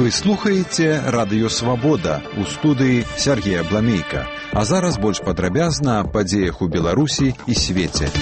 Вы слухаеце Радыё Свабода, у студыі Сергея Бламейка. А зараз больш падрабязна аб падзеях у Беларусі і свеце.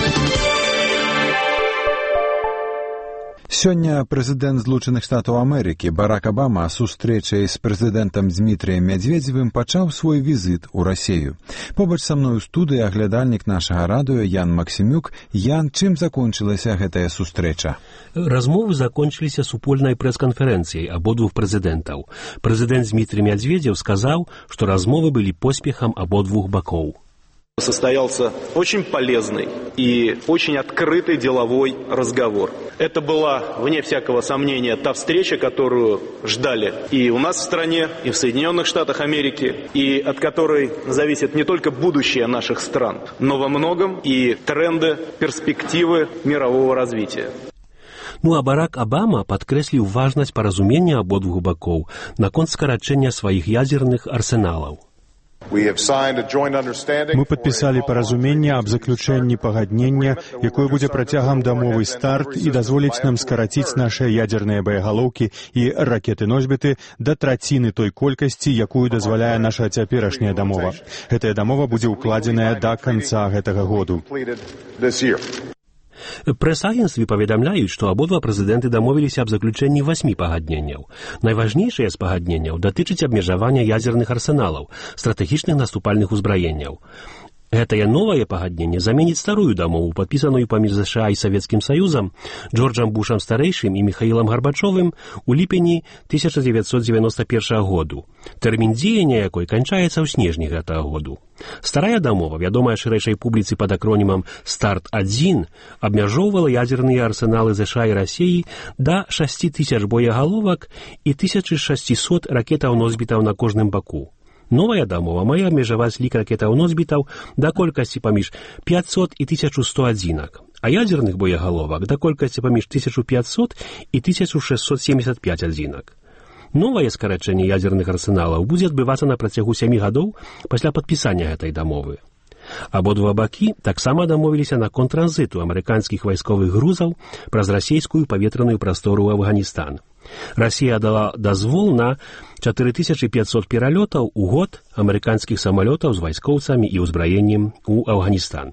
Сёння прэзідэнт Злучаных Штатаў Амерыкі Барак Абама сустрэчай з прэзідэнтам Дмітрыем Мядзведзевым пачаў свой візіт у Расею. Побач са мной у студыі аглядальнік нашага радыё Ян Максімюк. Ян, чым закончылася гэтая сустрэча? Размовы закончыліся супольнай прэс-канферэнцыяй абодвух прэзідэнтаў. Прэзідэнт Дмітрый Мядзведзев сказаў, што размовы былі поспехам абодвух бакоў. Состоялся очень полезный и очень открытый деловой разговор. Это была, вне всякого сомнения, та встреча, которую ждали и у нас в стране, и в Соединенных Штатах Америки, и от которой зависит не только будущее наших стран, но во многом и тренды, перспективы мирового развития. А Барак Абама падкрэсліў важнасць паразумення абодвух бакоў наконт скарачэння сваіх ядзерных арсеналаў. Мы падпісалі паразуменне аб заключэнні пагаднення, якое будзе працягам дамовы старт і дазволіць нам скараціць нашыя ядзерныя баягалоўкі і ракеты-носьбіты да траціны той колькасці, якую дазваляе наша цяперашняя дамова. Гэтая дамова будзе ўкладзеная да канца гэтага году. Прэс-агенцтвы паведамляюць, што абодва прэзідэнты дамовіліся аб заключэнні 8 пагадненняў. Найважнейшае з пагадненняў датычыць абмежавання ядзерных арсеналаў, стратэгічных наступальных узбраенняў. Гэтае новае пагадненне заменіць старую дамову, падпісаную паміж США і Савецкім Саюзам, Джорджам Бушам старэйшым і Міхаілам Гарбачовым у ліпені 1991 году. Тэрмін дзеяння якой канчаецца ў снежні гэтага году. Старая дамова, вядомая шырэйшай публіцы пад акронімам «Старт-1», абмяжоўвала ядзерныя арсеналы США і Расіі да 6000 боегаловак і 1600 ракетаў-носьбітаў на кожным баку. Новая дамова мае абмежаваць лік ракетаў-носьбітаў да колькасці паміж 500 і 1100 адзінак, а ядзерных боегаловак да колькасці паміж 1500 і 1675 адзінак. Новае скарачэнне ядзерных арсеналаў будзе адбывацца на працягу 7 гадоў пасля падпісання гэтай дамовы. Абодва бакі таксама дамовіліся наконт транзіту амерыканскіх вайсковых грузаў праз расійскую паветраную прастору ў Афганістан. Расія дала дазвол на 4500 пералётаў у год амерыканскіх самалётаў з вайскоўцамі і ўзбраеннем у Афганістан.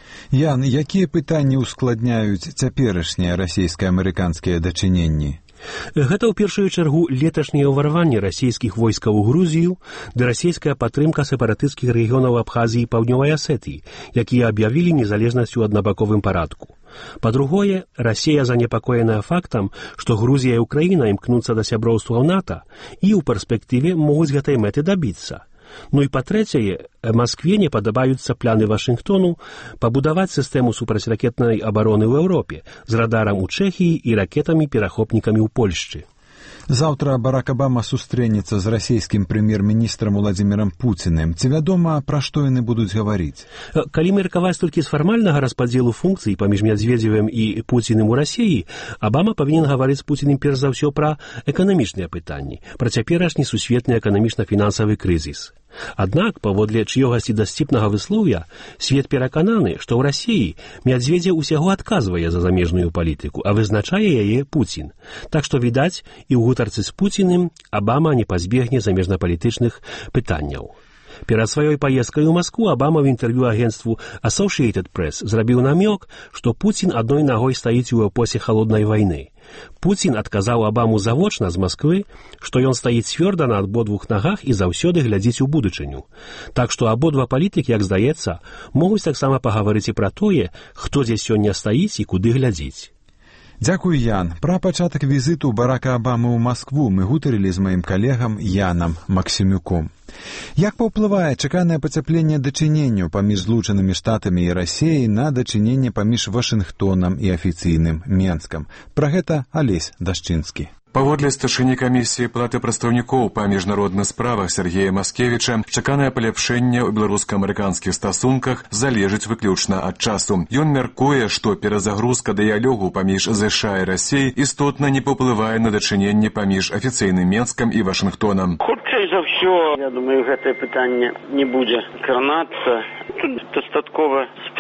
Ян, якія пытанні ускладняюць цяперашнія расійска-амерыканскія дачыненні? Гэта ў першую чаргу леташняе ўварванне расійскіх войскаў у Грузію ды расійская падтрымка сепаратысцкіх рэгіёнаў Абхазіі і Паўднёвай Асетыі, якія аб'явілі незалежнасць у аднабаковым парадку. Па-другое, Расія занепакоеная фактам, што Грузія і Ўкраіна імкнуцца да сяброўства ў НАТО і ў перспектыве могуць гэтай мэты дабіцца. І па-трэцяе, Маскве не падабаюцца пляны Вашынгтону пабудаваць сістэму супрацьракетнай абароны ў Еўропе з радарам у Чэхіі і ракетамі-перахопнікамі ў Польшчы. Заўтра Барак Абама сустрэнецца з расійскім прэм'ер-міністрам Уладзімірам Пуціным. Ці вядома, пра што яны будуць гаварыць? Калі меркаваць толькі з фармальнага распадзелу функцый паміж Мядзведзевым і Пуціным у Расіі, Абама павінен гаварыць з Пуціным перш за ўсё пра эканамічныя пытанні, пра цяперашні сусветны эканамічна-фінансавы крызіс. Аднак, паводле чыёгасьці дасціпнага выслоўя, свет перакананы, што ў Расіі Мядзведзеў усяго адказвае за замежную палітыку, а вызначае яе Пуцін. Так што, відаць, і ў гутарцы з Пуціным Абама не пазбегне замежнапалітычных пытанняў. Перад сваёй паездкай у Маскву Абама ў інтэрв'ю агенцтву Associated Press зрабіў намёк, што Пуцін адной нагой стаіць у эпосе халоднай вайны. Пуцін адказаў Абаму завочна з Масквы, што ён стаіць цвёрда на абодвух нагах і заўсёды глядзіць у будучыню. Так што абодва палітыкі, як здаецца, могуць таксама пагаварыць і пра тое, хто дзе сёння стаіць і куды глядзіць. Дзякуй, Ян. Пра пачатак візіту Барака Абамы ў Маскву мы гутарылі з маім калегам Янам Максімюком. Як паўплывае чаканае пацяпленне дачыненняў паміж Злучанымі Штатамі і Расіяй на дачыненне паміж Вашынгтонам і афіцыйным Менскам? Пра гэта Алесь Дашчынскі. Паводле старшыні камісіі палаты прадстаўнікоў па міжнародных справах Сергея Маскевіча, чаканае паляпшэнне ў беларуска-амерыканскіх стасунках залежыць выключна ад часу. Ён мяркуе, што перазагрузка дыялогу паміж ЗША і Расіяй істотна не паўплывае на дачыненне паміж афіцыйным Менскам і Вашынгтонам. Хутчэй за ўсё, я думаю, гэтае пытанне не будзе кранацца. Тут дастаткова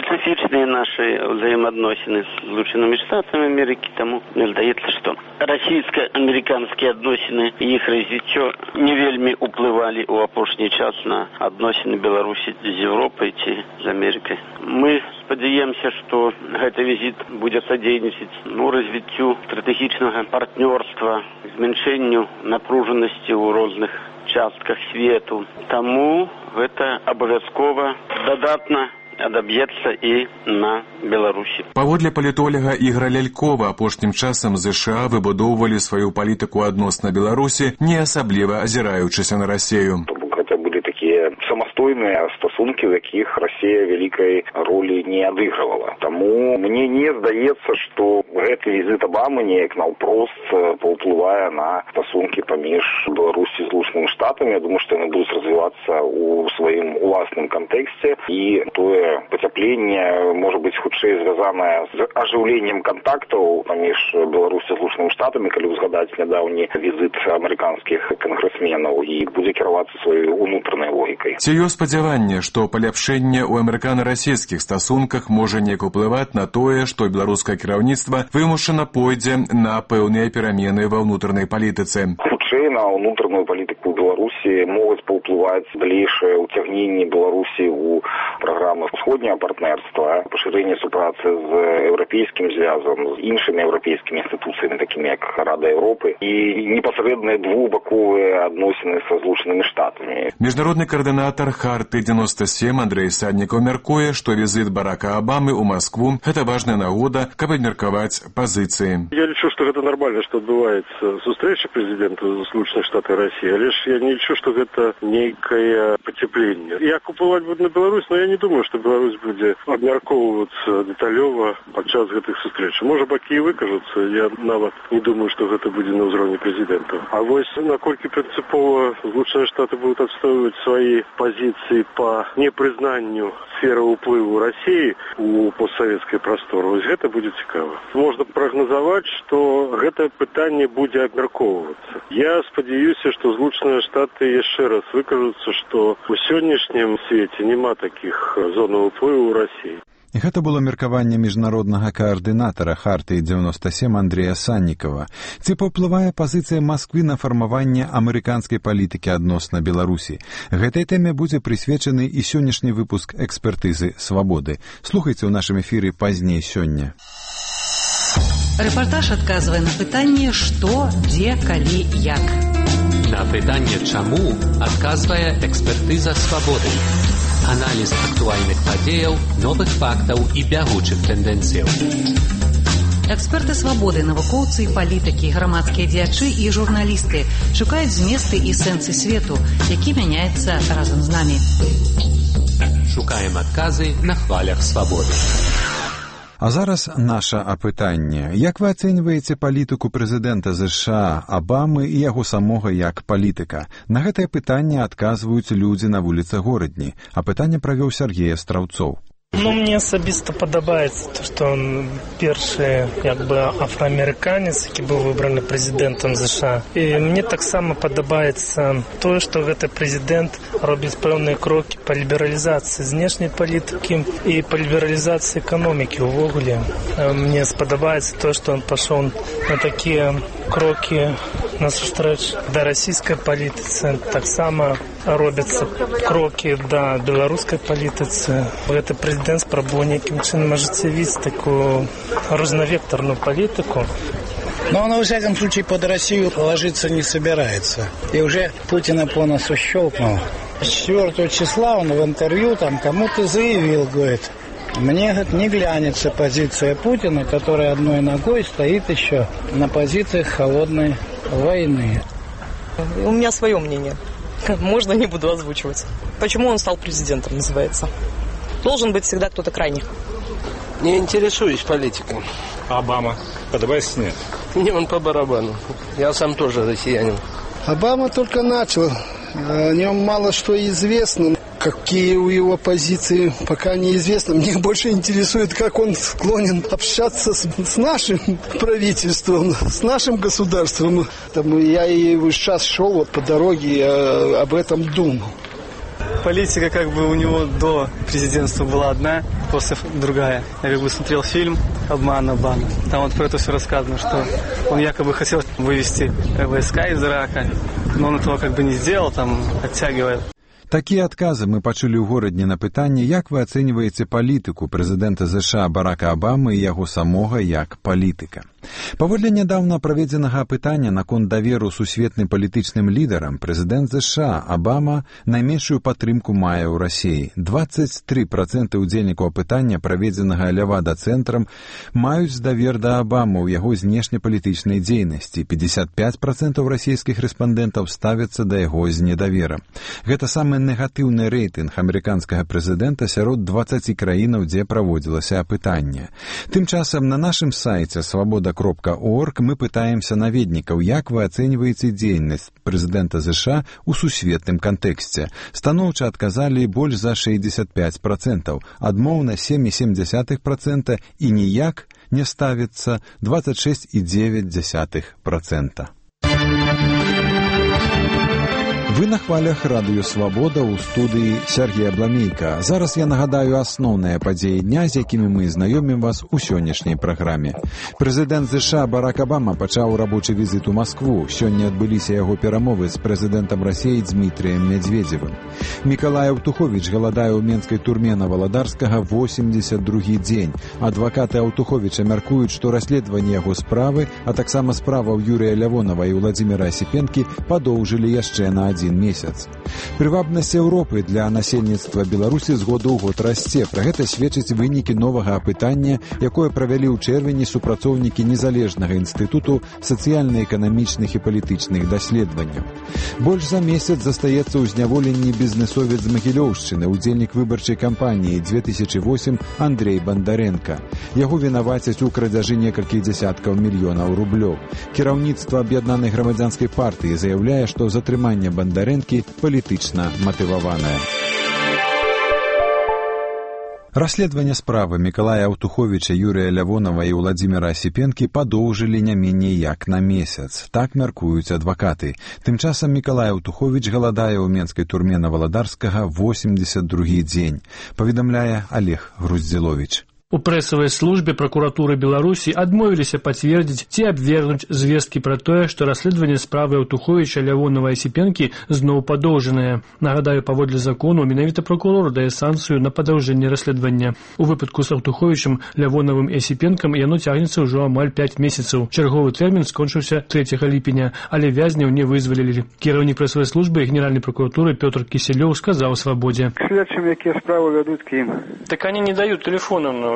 специфичные наши взаимоотносины с Злученными Штатами Америки, тому мне здаецца, што расійска-амерыканскія адносіны і іх развіццё не вельмі уплывалі ў апошні час на адносіны Беларусі з Еўропай ці з Амерыкай. Мы спадзяемся, што гэты візіт будзе садзейнічаць развіццю стратэгічнага партнёрства, змяншэнню напружанасці ў розных частках свету. Таму гэта абавязкова дадатна адаб'ецца і на Беларусі. Паводле палітолага Ігора Лялькова, апошнім часам ЗША выбудоўвалі сваю палітыку адносна Беларусі, не асабліва азіраючыся на Расію. Гэта былі такія самастойныя стасункі, в якіх Расія вялікай ролі не адыгрывала. Таму мне не здаецца, што гэты візіт Абамы неяк наўпрост паўплывае на стасункі паміж Беларусі і Злучанымі Штатамі. Я думаю, што яны будуць развівацца ў сваім уласным кантэксце, і тое пацяпленне можа быць хутчэй звязанае з ажыўленнем кантактаў паміж Беларусі і Злучанымі Штатамі, калі ўзгадаць нядаўні візіт амерыканскіх кангрэсменаў, і будзе кіравацца сваёй унутранай логікай. Ці ёсць спадзяванне, што паляпшэнне ў амерыкана-расійскіх стасунках можа неяк уплываць на тое, што беларускае кіраўніцтва вымушана пойдзе на пэўныя перамены ва ўнутранай палітыцы? Хутчэй на ўнутраную палітыку Беларусі могуць паўплываць далейшае ўцягненне Беларусі ў праграмы ўсходняга партнерства, пашырэнне супрацы з еўрапейскім звязам, з іншымі еўрапейскімі інстытуцыямі, такімі як Рада Еўропы, і непасрэдныя двухбаковыя адносіны са Злучанымі Штатамі. Міжнародны каардынатар Харты-97 Андрей Саднікаў мяркуе, што візіт Барака Абамы ў Маскву – гэта важная нагода, каб абмеркаваць пазіцыі. Я лічу, што гэта нармальна, што адбываецца сустрэча прэзідэнта Злучаных Штатаў і Расіі, але ж я не лічу, што гэта нейкае пацяпленне. Як уплываць будзе на Беларусь, но я не думаю, што Беларусь будзе абмяркоўвацца дэталёва падчас гэтых сустрэч. Можа, бакі і выкажуцца, я нават не думаю, што гэта будзе на ўзроўні прэзідэнта. А вось наколькі прынцыпова Злучаныя Штаты будуць адстойваць свае пазіцыі па непрызнанню сферы ўплыву Расіі у постсавецкай прасторы, вось гэта будзе цікава. Можна прагназаваць, што гэта пытанне будзе абмяркоўвацца. Я спадзяюся, што Злучаныя Штаты яшчэ раз выкажуцца, што у сённяшнім свеце няма такіх зонаў уплыву ў Расіі. І гэта было меркаванне міжнароднага каардынатара Харты-97 Андрея Саннікава. Ці паўплывае пазіцыя Масквы на фармаванне амерыканскай палітыкі адносна Беларусі? Гэтай тэме будзе прысвечаны і сённяшні выпуск экспертызы «Свабоды». Слухайце ў нашым эфіры пазней сёння. Рэпартаж адказвае на пытанне «Што, дзе, калі, як». На пытанне «Чаму» адказвае экспертыза «Свабоды». Аналіз актуальных падзеяў, новых фактаў і бягучых тэндэнцыяў. Эксперты «Свабоды», навукоўцы і палітыкі, грамадскія дзеячы і журналісты шукаюць зместы і сэнсы свету, які мяняецца разам з намі. Шукаем адказы на хвалях «Свабоды». А зараз наша апытанне. Як вы ацэньваеце палітыку прэзідэнта ЗША Абамы і яго самога як палітыка? На гэтае пытанне адказваюць людзі на вуліцы Горадні. Апытанне правёў Сергей Астраўцоў. Мне асабіста падабаецца, што он першы афраамерыканец, які быў выбраны прэзідэнтам ЗША. І мне таксама падабаецца тое, што гэты прэзідэнт робіць пэўныя крокі па лібералізацыі знешняй палітыкі і па лібералізацыі эканомікі ўвогуле. Мне спадабаецца тое, што он пашоў на такія крокі насустрэч да расійскай палітыцы. Таксама робяцца крокі да беларускай палітыцы. Гэты прэзідэнт спрабуе нейкім чынам ажыццявіць такую рознавекторную политику. Но он, во всяком случае, под Россию ложиться не собирается. И уже Путина по носу щелкнул. 4 числа он в интервью кому-то заявил, говорит, мне, не глянется позиция Путина, который одной ногой стоит еще на позициях холодной войны. У меня свое мнение. Можно, не буду озвучивать. Почему он стал президентом, называется. Должен быть всегда кто-то крайний. Не интересуюсь политикой. Обама. Подобается нет? Мне он по барабану. Я сам тоже россиянин. Обама только начал. О нем мало что известно. Какие у его позиции, пока неизвестно. Мне больше интересует, как он склонен общаться с нашим правительством, с нашим государством. Я и сейчас шел по дороге, об этом думал. Политика как бы у него до президентства была одна, после другая. Я как бы смотрел фильм «Обман Обамы». Там вот про это все рассказано, что он якобы хотел вывести войска из Ирака, но он этого как бы не сделал, там оттягивает. Такія адказы мы пачулі ў горадні на пытанне, як вы ацэньваеце палітыку прэзідэнта ЗША Барака Абамы і яго самога як палітыка. Паводле нядаўна праведзенага апытання наконт даверу сусветным палітычным лідарам, прэзідэнт ЗША Абама найменшую падтрымку мае ў Расіі. 23% удзельнікаў апытання, праведзенага Левада-цэнтрам, маюць давер да Абамы ў яго знешнепалітычнай дзейнасці. 55% расійскіх рэспандэнтаў ставяцца да яго з недаверам. Гэта самы негатыўны рэйтынг амерыканскага прэзідэнта сярод 20 краінаў, дзе праводзілася апытанне. Тым часам на нашым сайце свабода.орг мы пытаемся наведнікаў, як вы ацэньваеце дзейнасць прэзідэнта ЗША ў сусветным кантэксце. Станоўча адказалі больш за 65%, адмоўна 7,7% і ніяк не ставіцца 26,9%. Вы на хвалях радыё «Свабода» ў студыі Сергея Бламейка. Зараз я нагадаю асноўныя падзеі дня, з якімі мы знаёмім вас у сённяшняй праграме. Прэзідэнт ЗША Барак Абама пачаў рабочы візіт у Маскву. Сёння адбыліся яго перамовы з прэзідэнтам Расіі Дмітрыем Медведзевым. Мікалай Аўтуховіч галадае ў менскай турме на Валадарскага 82-гі дзень. Адвакаты Аўтуховіча мяркуюць, што расследаванне яго справы, а таксама справаў Юрыя Лявонава і Владзіміра Асіпенкі падоўжылі яшчэ на 1 месяц. Прывабнасць Еўропы для насельніцтва Беларусі з году ў год расце. Пра гэта сведчаць вынікі новага апытання, якое правялі ў чэрвені супрацоўнікі незалежнага інстытуту сацыяльна-эканамічных і палітычных даследаванняў. Больш за месяц застаецца ў зняволенні бізнэсовец з Магілёўшчыны, удзельнік выбарчай кампаніі 2008 Андрей Бандаренка. Яго вінавацяць у крадзяжы некалькіх дзясяткаў мільёнаў рублёў. Кіраўніцтва аб'яднанай грамадзянскай партыі заяўляе, што затрыманне Бандарэнкі палітычна матываванае. Расследаванне справы Мікалая Аўтуховіча, Юрыя Лявонава і Владзіміра Асіпенкі падоўжылі не меней як на месяц. Так мяркуюць адвакаты. Тым часам Мікалай Аўтуховіч галадае ў менскай турме на Валадарскага 82-гі дзень, паведамляе Олег Груздзіловіч. У прэсавай службе пракуратуры Беларусі адмовіліся пацвердзіць ці абвергнуць звесткі пра тое, што расследаванне справы Аўтуховіча, Лявонава і Асіпенкі зноў падоўжанае. Нагадаю, паводле закону менавіта пракурор дае санкцыю на падаўжэнне расследавання. У выпадку з Аўтуховічам, Лявонавым і Асіпенкам яно цягнецца ўжо амаль 5 месяцаў. Чарговы тэрмін скончыўся 3 ліпеня, але вязняў не вызвалілі. Кіраўнік прэсавай службы і генеральнай пракуратуры Пётр Кісялёў сказаў «Свабодзе». Следчым, якія справы вядуць к ім. Так они не дают телефона на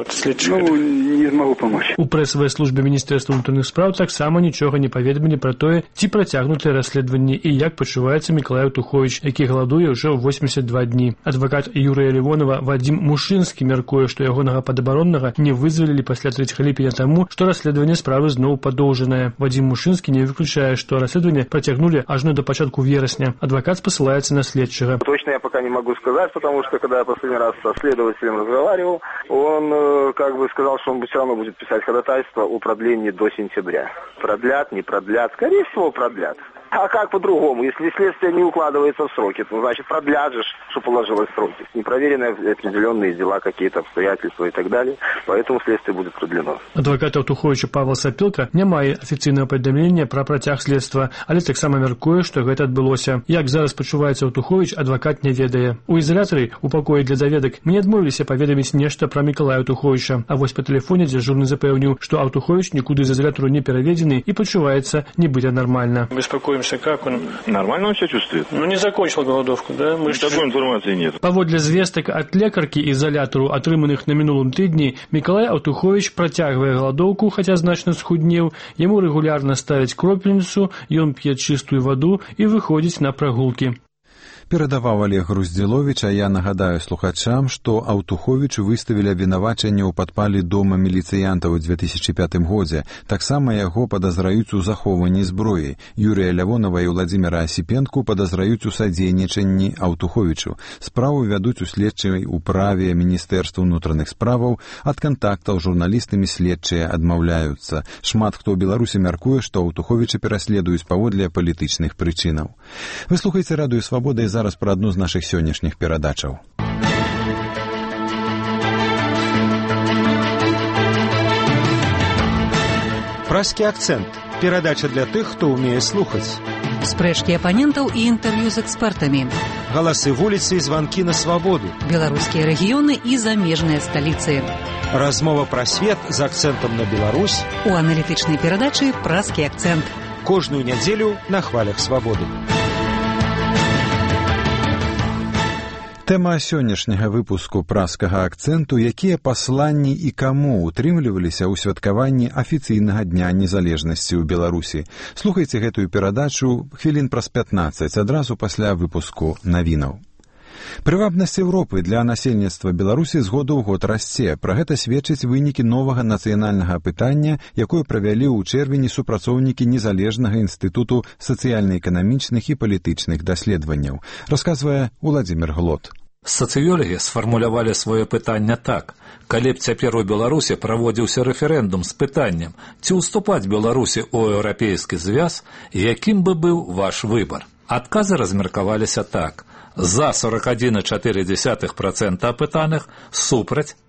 не змагу памочь. У прэсавай службе Міністэрства ўнутраных спраў таксама нічога не паведамілі пра тое, ці працягнутае расследаванне і як пачуваецца Мікалай Аўтуховіч, які галадуе ўжо 82 дні. Адвакат Юрыя Лявонава Вадзім Мушынскі мяркуе, што ягонага падабароннага не вызвалілі пасля 3 ліпеня таму, што расследаванне справы зноў падоўжанае. Вадзім Мушынскі не выключае, што расследаванне працягнулі ажно до пачатку верасня. Адвакат спасылаецца на следчага. Точно я пока не могу сказать, потому что когда я последний раз со следователем разговаривал, он сказал, что он все равно будет писать ходатайство о продлении до сентября. Продлят, не продлят? Скорее всего, продлят. А как по-другому? Если следствие не укладывается в сроки, то значит продлят же, что положилось в сроки. Непроверенные определенные дела, какие-то обстоятельства и так далее. Поэтому следствие будет продлено. Адвокат Аўтуховіча Павел Сапілка не мае афіцыйнага паведамлення пра працяг следства, але таксама мяркуе, што гэта адбылося. Як зараз пачуваецца Аўтуховіч, адвакат не ведае. У ізалятары, у пакоі для даведак, мне адмовіліся паведаміць нешта пра Мікалая Аўтуховіча. А вось па тэлефоне дзяжурны запэўніў, што Аўтуховіч нікуды з ізалятару не пераведзены і пачуваецца нібыта нармальна. Как он? Нормально он себя чувствует. Ну, не закончил голодовку, да? Такой информации нет. Паводле звестак ад лекаркі ізалятару, атрыманых на мінулым тыдні, Мікалай Аўтуховіч працягвае галадоўку, хаця значна схуднеў. Яму рэгулярна ставяць кропельніцу, ён п'е чыстую ваду і выходзіць на прагулкі. Перадаваў Олег Груздзіловіч, а я нагадаю слухачам, што Аўтуховічу выставілі абвінавачанне ў падпалі дома міліцыянтаў у 2005 годзе. Таксама яго падазраюць у захоўванні зброі. Юрыя Лявонава і Владзіміра Асіпенку падазраюць у садзейнічанні Аўтуховічу. Справу вядуць у следчай управе Міністэрства ўнутраных справаў. Ад кантактаў з журналістамі следчыя адмаўляюцца. Шмат хто ў Беларусі мяркуе, што Аўтуховіча пераследуюць паводле палітычных прычынаў. Вы слухаеце радыё «Свабода» і зараз пра адну з нашых сённяшніх перадачаў. Пражскі акцэнт. Перадача для тых, хто ўмее слухаць. Спрэчкі апанентаў і інтэрв'ю з экспертамі. Галасы вуліцы і званкі на свабоду. Беларускія рэгіёны і замежныя сталіцы. Размова пра свет з акцэнтам на Беларусь. У аналітычнай перадачы «Пражскі акцэнт». Кожную нядзелю на хвалях свабоды. Тэма сённяшняга выпуску пражскага акцэнту, якія пасланні і каму утрымліваліся ў святкаванні афіцыйнага дня незалежнасці ў Беларусі. Слухайце гэтую перадачу хвілін праз 15, адразу пасля выпуску навінаў. Прывабнасць Еўропы для насельніцтва Беларусі з году ў год расце. Пра гэта сведчаць вынікі новага нацыянальнага апытання, якое правялі ў чэрвені супрацоўнікі незалежнага інстытуту сацыяльна-эканамічных і палітычных даследаванняў, расказвае Уладзімір Глот. Сацыёлагі сфармулявалі сваё пытанне так. Калі б цяпер у Беларусі праводзіўся рэферэндум з пытаннем, ці ўступаць Беларусі ў еўрапейскі звяз, якім бы быў ваш выбар? Адказы размеркаваліся так. За 41,4% апытаных, супраць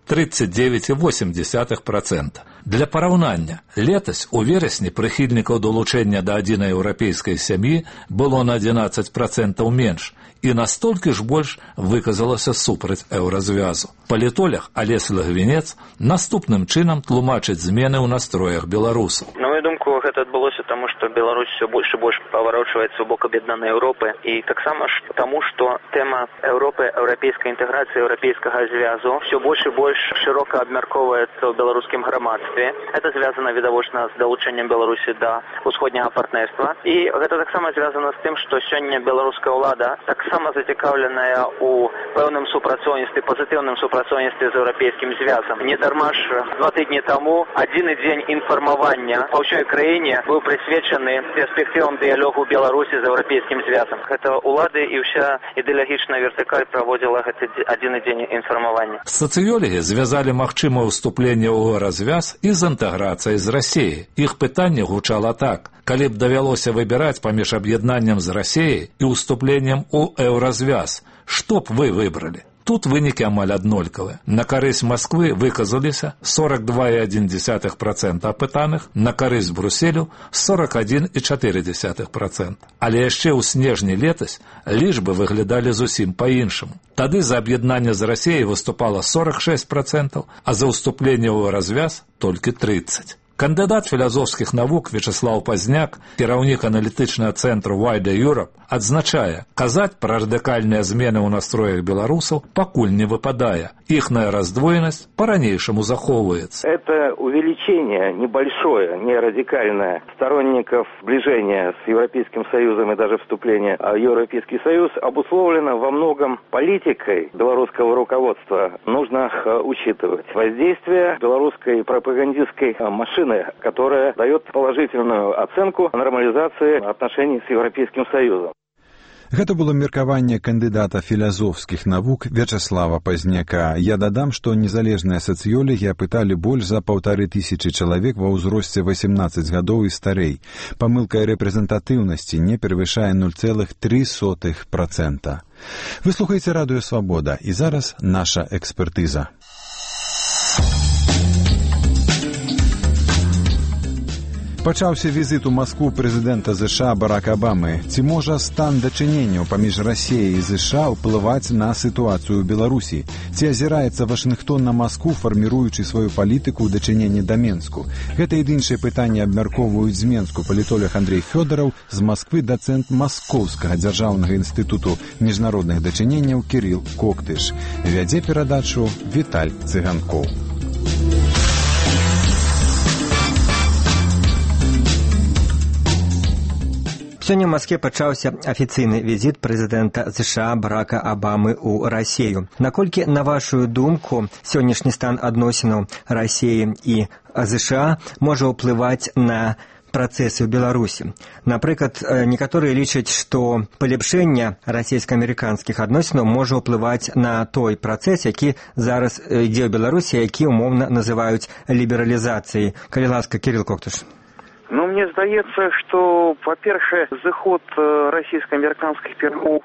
39,8%. Для параўнання, летась у верасні прыхільнікаў далучэння да адзінай еўрапейскай сям'і было на 11% менш, і настолькі ж больш выказалася супраць еўразвязу. Палітолог Алесь Лагвінец наступным чынам тлумачыць змены ў настроях беларусаў. На мою думку, гэта адбылося таму, што Беларусь все больш і больш паварочваецца ў бок аб'яднанай Еўропы, і таксама таму, што тэма Еўропы, еўрапейскай інтэграцыі, еўрапейскага звязу все больш і больш шырока абмяркоўваецца ў беларускім грамадстве. Это звязана відавочна з далучэннем Беларусі да ўсходняга партнерства, і гэта таксама звязана з тым, што сёння беларуская ўлада таксама зацікаўленая ў пэўным супрацоўніцтве, пазітыўным супрацоўніцтве з еўрапейскім звязам. Не дарма ж 2 тыдні таму адзіны дзень інфармавання па ўсёй краіне быў прысвечаны перспектывам дыялогу Беларусі з еўрапейскім звязам. Гэта ўлады і ўся ідэалагічная вертыкаль праводзіла гэты адзіны дзень інфармавання. Сацыёлагі звязалі магчымае ўступленне ў еўразвяз і з інтэграцыяй з Расіяй. Іх пытанне гучала так. Калі б давялося выбіраць паміж аб'яднаннем з Расіяй і ўступленнем у еўразвяз, што б вы выбралі? Тут вынікі амаль аднолькавыя. На карысць Масквы выказаліся 42,1% апытаных, на карысць Брюсселю 41,4%. Але яшчэ ў снежні летась лічбы выглядалі зусім па-іншаму. Тады за аб'яднанне з Расіяй выступала 46%, а за ўступленне ў развяз толькі 30%. Кандыдат філазофскіх навук Вячеслав Пазняк, кіраўнік аналітычнага цэнтру Wider Europe, адзначае, казаць пра радыкальныя змены ў настроях беларусаў пакуль не выпадае. Ихная раздвоенность по-ранейшему заховывается. Это увеличение небольшое, не радикальное, сторонников сближения с Европейским Союзом и даже вступления в Европейский Союз обусловлено во многом политикой белорусского руководства. Нужно учитывать воздействие белорусской пропагандистской машины, которая дает положительную оценку нормализации отношений с Европейским Союзом. Гэта было меркаванне кандыдата філазофскіх навук Вячеслава Пазняка. Я дадам, што незалежныя сацыёлагі апыталі больш за 1500 чалавек ва ўзросце 18 гадоў і старэй. Памылка рэпрэзентатыўнасці не перавышае 0,3%. Вы слухаеце радыё «Свабода», і зараз наша экспертыза. Пачаўся візіт у Маскву прэзідэнта ЗША Барака Абамы. Ці можа стан дачыненняў паміж Расіяй і ЗША ўплываць на сітуацыю ў Беларусі? Ці азіраецца Вашынгтон на Маскву, фарміруючы сваю палітыку ў дачыненні да Менску? Гэта і іншыя пытанні абмяркоўваюць з Менску палітолог Андрей Фёдораў, з Масквы дацэнт Маскоўскага дзяржаўнага інстытуту міжнародных дачыненняў Кірыл Коктыш. Вядзе перадачу Віталь Цыганкоў. Сёння ў Маскве пачаўся афіцыйны візіт прэзідэнта ЗША Барака Абамы ў Расію. Наколькі, на вашу думку, сённяшні стан адносінаў Расіі і ЗША можа ўплываць на працэсы ў Беларусі? Напрыклад, некаторыя лічаць, што палепшэнне расійска-амерыканскіх адносінаў можа ўплываць на той працэс, які зараз ідзе ў Беларусі, які умоўна называюць лібералізацыяй. Калі ласка, Кірыл Коктыш. Ну, мне здаецца, што, па-першае, зыход расійска-амерыканскіх перамоў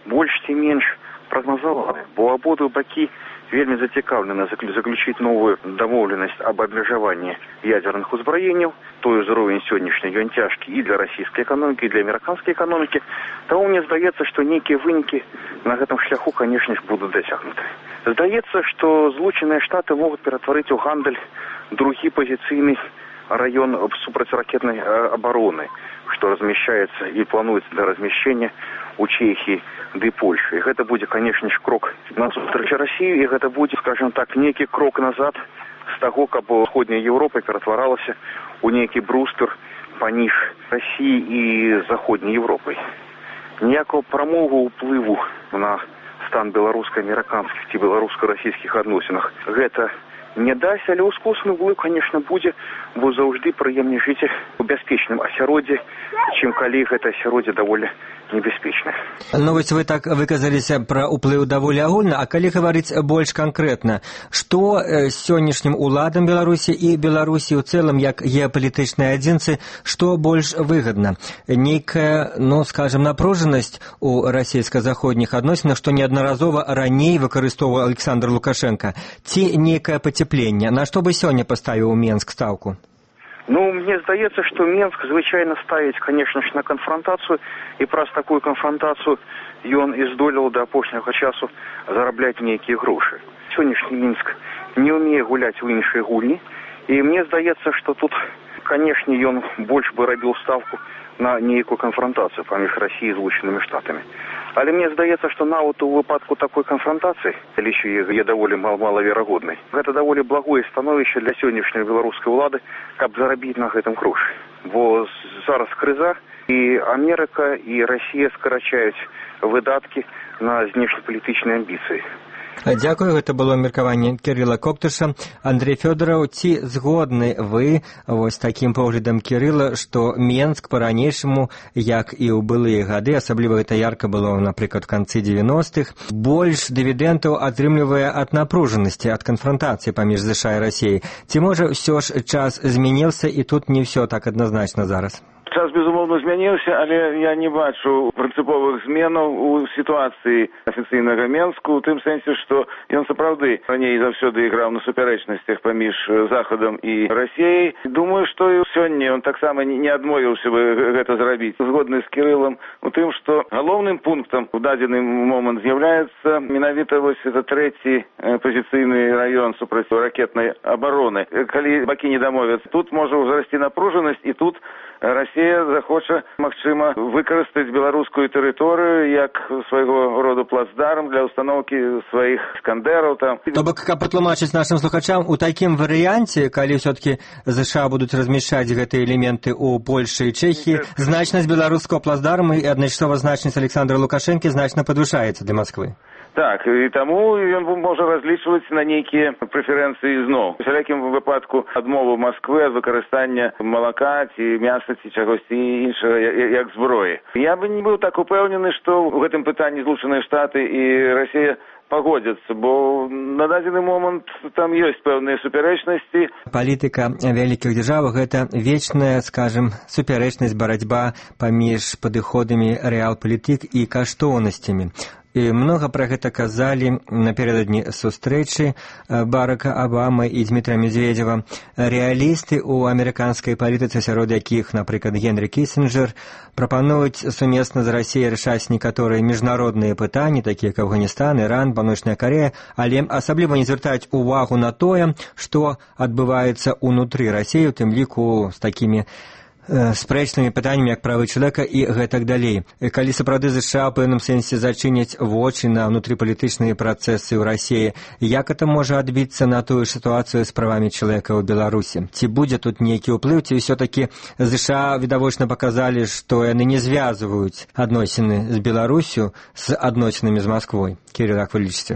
больш ці менш прагназаваны, бо абодва бакі вельмі зацікаўлены заключыць новую дамоўленасць аб абмежаванні ядзерных узбраенняў. Той ўзровень сённяшні ён цяжкі і для расійскай эканомікі, і для амерыканскай эканомікі. Таму мне здаецца, што нейкія вынікі на гэтым шляху, канешне ж, будуць дасягнуты. Здаецца, што Злучаныя Штаты могуць ператварыць у гандаль другі пазіцыйны раён супрацьракетнай абароны, што размяшчаецца і плануецца для размяшчэння у Чэхіі ды Польшы. І гэта будзе, канешне ж, крок насустрач Расіі, і гэта будзе, скажем так, нейкі крок назад з таго, каб Заходняя Еўропа ператваралася у нейкі брустер паміж Расіяй і Заходняй Еўропай. Ніякого прамога ўплыву на стан беларуска-амерыканскіх ці беларуска-расійскіх адносінах гэта не дасць, але ўскосны ўплыў, конечно, будзе, бо заўжды прыемней жыць у бяспечным асяроддзі, чым калі гэта асяроддзе даволі небяспечнае. Ну, вось вы так выказаліся пра ўплыў даволі агульна, а калі гаварыць больш канкрэтна, што сённяшнім уладам Беларусі і Беларусі ў цэлым, як геапалітычнай адзінцы, што больш выгадна? Нейкая, ну, скажем, напружанасць у расійска-заходніх адносінах, што неаднаразова раней выкарыстоўваў Александр Лукашенко, ці нейкае пацяпленне? На што бы сёння паставіў Менск стаўку? Ну, мне здаецца, што Менск звычайна ставіць, конечно ж, на канфронтацыю, і праз такую канфронтацыю ён і здолеў да апошняга часу зарабляць нейкія грошы. Сённяшні Мінск не ўмее гуляць у іншыя гульні, і мне здаецца, што тут, канешне, ён больш бы рабіў ставку на нейкую канфронтацыю паміж Расіяй і Злучанымі Штатамі. Але мне здаецца, што нават у выпадку такой канфронтацыі, лічу яе даволі малаверагоднай, гэта даволі благое становішча для сённяшняй беларускай улады, каб зарабіць на гэтым грошы. Бо зараз крыза, і Амерыка, і Расія скарачаюць выдаткі на знешнепалітычныя амбіцыі. Дзякую, гэта было меркаванне Кірыла Коптыша. Андрей Фёдораў, ці згодны вы вось такім поглядам Кірыла, што Менск па-ранейшаму, як і ў былыя гады, асабліва гэта ярка было, напрыклад, у канцы 90-х, больш дывідэнтаў атрымлівае ад напружанасці, ад канфронтацыі паміж ЗША і Расіяй? Ці можа ўсё ж час змяніўся і тут не ўсё так адназначна зараз? Час, безумоўна, змяніўся, але я не бачу прынцыповых зменаў у сітуацыі афіцыйнага Менску, у тым сэнсе, што ён сапраўды раней заўсёды іграў на супярэчнасцях паміж Захадам і Расіяй. Думаю, што і сёння ён таксама не адмовіўся бы гэта зрабіць. Згодны з Кірылам у тым, што галоўным пунктам у дадзены момант з'яўляецца менавіта вось это трэці пазіцыйны раён супрацьракетнай абароны. Калі бакі не дамовяцца, тут можа ўзрасці напружанасць, і тут Расія захоча, магчыма, выкарыстаць беларускую тэрыторыю як свайго роду плацдарм для ўстаноўкі сваіх іскандэраў там. То бок, каб патлумачыць нашым слухачам, у такім варыянце, калі ўсё-такі ЗША будуць размяшчаць гэтыя элементы ў Польшы і Чэхіі, значнасць беларускага плацдарма і адначасова значнасць Александра Лукашэнкі значна падвышаецца для Масквы. Так, і таму ён можа разлічваць на нейкія прэферэнцыі зноў. У всялякім выпадку адмову Масквы ад выкарыстання малака ці мяса ці чагосьці іншага як зброі. Я бы не быў так упэўнены, што ў гэтым пытанні Злучаныя Штаты і Расія пагодзяцца, бо на дадзены момант там ёсць пэўныя супярэчнасці. Палітыка вялікіх дзяржаў – гэта вечная, скажем, супярэчнасць, барацьба паміж падыходамі рэалпалітык і каштоўнасцямі. І многа пра гэта казалі напярэдадні сустрэчы Барака Абамы і Дмітрия Медведева. Рэалісты ў амерыканскай палітыцы, сярод якіх, напрыклад, Генрі Кісінджер, прапануюць сумесна з Расіяй рашаць некаторыя міжнародныя пытанні, такія як Афганістан, Іран, Паўночная Карэя, але асабліва не звяртаюць увагу на тое, што адбываецца ўнутры Расіі, у тым ліку з такімі спрэчнымі пытаннямі, як правы чалавека і гэтак далей. Калі сапраўды ЗША ў пэўным сэнсе зачыняць вочы на ўнутрыпалітычныя працэсы ў Расіі, як это можа адбіцца на тую сітуацыю з правамі чалавека ў Беларусі? Ці будзе тут нейкі ўплыў, ці ўсё-такі ЗША відавочна паказалі, што яны не звязваюць адносіны з Беларусю з адносінамі з Масквой? Кірыл, як вы лічыце?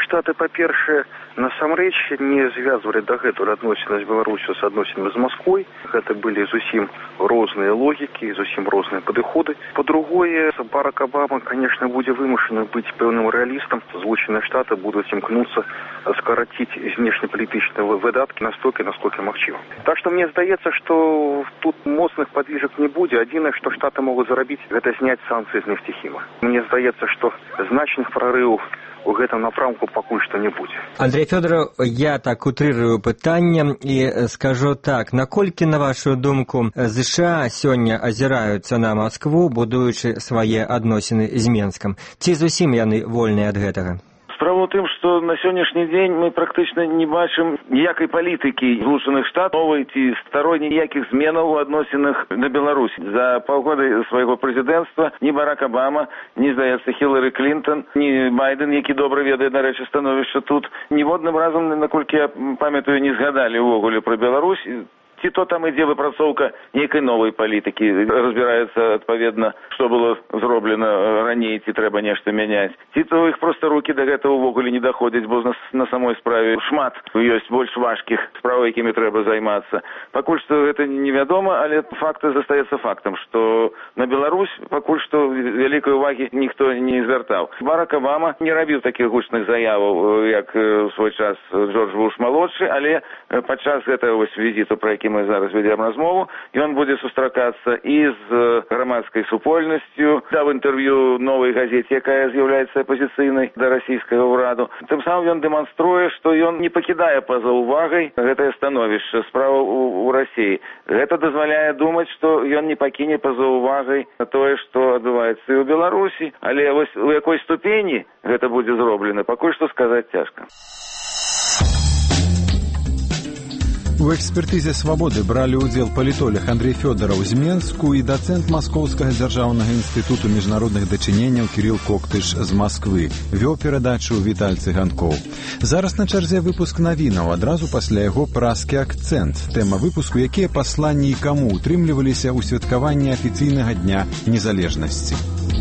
Штаты, па-першае, насамрэч не звязвалі дагэтуль адносіны з Беларусю з адносінамі з Масквой. Гэта былі зусім розныя логікі, зусім розныя падыходы. Па-другое, Барак Обама, конечно, будзе вымушаны быць пэўным рэалістам. Злучаныя Штаты будуць імкнуцца скараціць знешнепалітычныя выдаткі настолькі, насколькі магчыма. Так што мне здаецца, што тут моцных падвижак не будзе. Адзінае, што Штаты могуць зарабіць, гэта зняць санкцыі з нефтехіма. Мне здаецца, што значных прорывов у гэтым напрамку пакуль што не будзе. Андрей Фёдоров, я так утрырую пытанне і скажу так, наколькі, на вашу думку, США сёння азіраюцца на Маскву, будуючы свае адносіны з Менскам? Ці зусім яны вольныя ад гэтага? Справа ў тым, што на сённяшні дзень мы практычна не бачым ніякай палітыкі Злучаных Штатаў ці старой ніякіх зменаў у адносінах на Беларусь. За паўгода свайго прэзідэнцтва ні Барак Обама, ні, здаецца, Хілары Клінтон, ні Байден, які добра ведае, дарэчы, становішча тут, ніводным разам, наколькі я памятаю, не згадалі ўвогуле пра Беларусь. Ці то там ідзе выпрацоўка нейкай новай палітыкі, разбіраецца адпаведна, што было зроблена раней, ці трэба нешта мяняць. Ці то іх проста рукі да гэтага ўвогуле не даходзяць, бо на самой справе шмат ёсць больш важкіх спраў, якімі трэба займацца. Пакуль што гэта невядома, але факт застаецца фактам, што на Беларусь пакуль што вялікай увагі ніхто не звяртаў. Барак Обама не рабіў такіх гучных заяваў, як у свой час Джордж Буш-малодшы, але падчас гэтага візіту, пра які мы зараз ведем размову, ён будзе сустракацца і з грамадскай супольнасцю, даў інтэрв'ю новай газеце, якая з'яўляецца апазіцыйнай да расійскага ўраду. Тым самым ён дэманструе, што ён не пакідае па-за ўвагай гэтае становішча справа ў Расіі. Гэта дазваляе думаць, што ён не пакіне па-за ўвагай тое, што адбываецца і ў Беларусі, але вось у якой ступені гэта будзе зроблена, пакуль што сказаць цяжка. У экспертызе «Свабоды» бралі ўдзел палітолог Андрей Фёдоров з Менску і дацэнт Маскоўскага дзяржаўнага інстытуту міжнародных дачыненняў Кірыл Коктыш з Масквы. Вёў перадачу Віталь Цыганкоў. Зараз на чарзе выпуск навінаў, адразу пасля яго празкі акцэнт. Тэма выпуску, якія пасланні і каму ўтрымліваліся ў святкаванні афіцыйнага дня незалежнасці.